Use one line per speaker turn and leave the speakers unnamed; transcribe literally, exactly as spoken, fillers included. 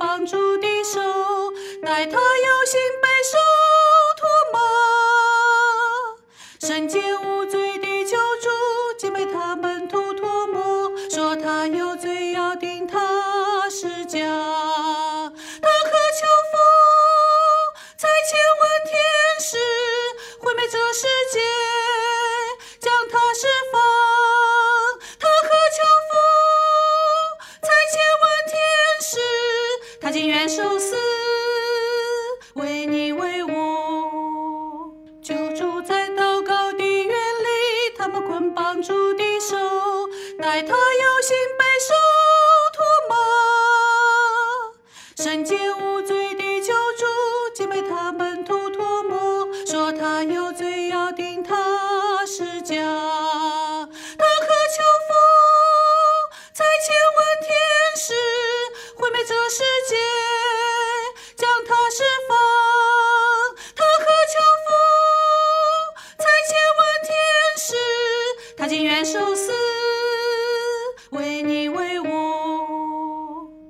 帮助的手，待他有心被受唾骂。圣洁无罪的救主，竟被他门徒唾沫，说他有罪要定他十架。他渴求父差遣万天使，毁灭这世界，将他释放。他渴求父差遣万天使，他竟愿受死，为你为我。救主在祷告的园里，他们捆绑主的手，待他有心被受唾骂。圣洁无罪的救主，竟被他门徒唾沫，说他有罪要定他十架。他渴求父差遣万天使，毁灭这世界，将他释放。他渴求父差遣万天使，他竟愿受死，